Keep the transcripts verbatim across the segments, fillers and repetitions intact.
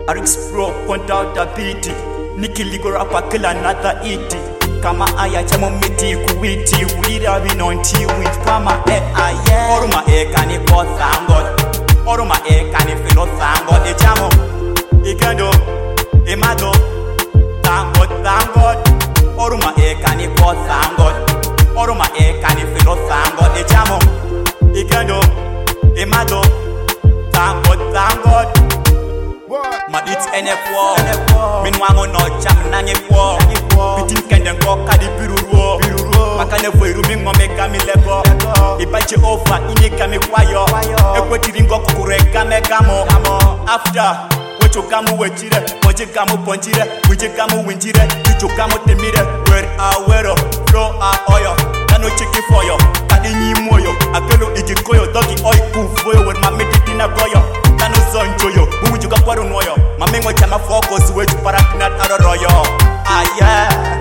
Rix Pro point out the beat. Nicky Ligo rapper kill another it. Kama aya chamo miti kuwiti. Wira binonti with kama e aye. Oruma e kani po thangot. Oruma e kani filo thangot. E chamo ikendo imado thangot thangot. Oruma e kani po thangot. Oruma e kani filo thangot. E chamo ikendo imado thangot thangot. Ma it's N F O. Min wango no cham nange po. Bitin kenden ko kadi biruruo. Makane voiru min mo meka mi lego. Ibache over ini kami kwayo. Ekweti ringo kukure kame gamo. After wecho gamu wechire, moje gamu ponjire, wije gamu winjire, icho gamu temire. Where a wero, flow a oyo. Kano chiki foyo, kadi nyimoyo. Akelo igikoyo, dogi oi kufoyo. Where ma meditina goyo. Kano zonjoyo, bumu juga kwaro noyo. Mamengo chama focus wechu parakinat aroroyo. Ah yeah.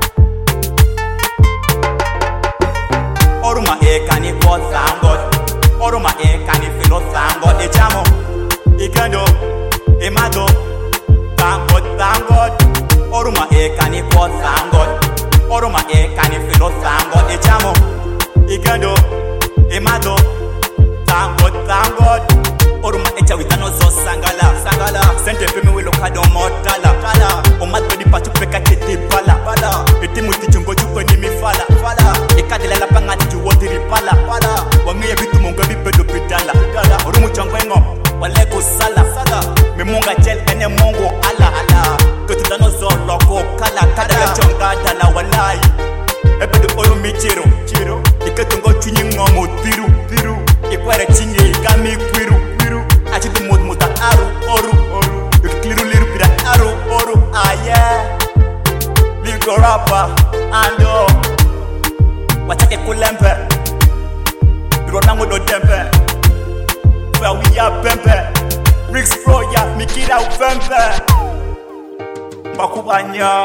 Oruma e kani po thangot. Oruma e kani filo thangot. E chamo ikendo imado thangot thangot. Oruma e kani po thangot. Oruma e kani filo thangot. E chamo ikendo imado thangot thangot. Oruma echa witano zo sangala sangala. Sente pemi wilo kado motala kala. Omato di pachu peka tete pala pala. Eti muti chungo chuko ni mifala fala. Ikadela la panga di chuwoti ripala pala. Wangiye bitu munga bipedo pitala kala. Orumu chango engo waleko sala sala. Memunga gel ene mongo ala ala. Kotutano zo loko kala kala. Ya chonga dala walai. Epedo oyo michiro chiro. Iketungo chunyi ngomo tiru tiru. Ikwere chingi ikami kwiru kwiru. Achitu mod muta aru oru oru. Ikliru liru pira aru oru. Ah yeah. Ligo rapper ando. Watake kulembe. Biro nango do tempe. Where we are pempe. Rix Pro ya mikira upempe. Bakubanya.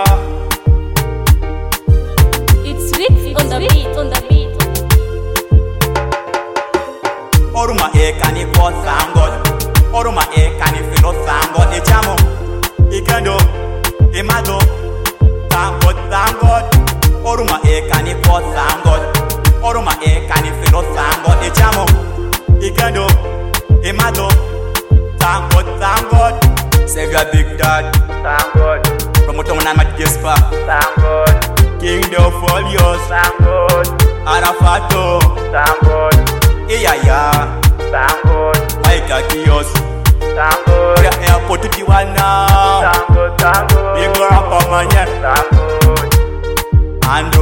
It's Rix on the beat, on the beat. Oruma e kani po thangot. Oruma e kani filo thangot. E chamo ikendo imado thangot thangot. Oruma e kani po thangot. Oruma e kani filo thangot. E chamo ikendo imado thangot thangot. Save your big dad thangot. Promoter mwana matgespa thangot. King the folios thangot. Arafato thangot. Iyaya thangot. Maika Kios thangot. Ya airport Tiwana thangot thangot. Big rapper manya thangot. And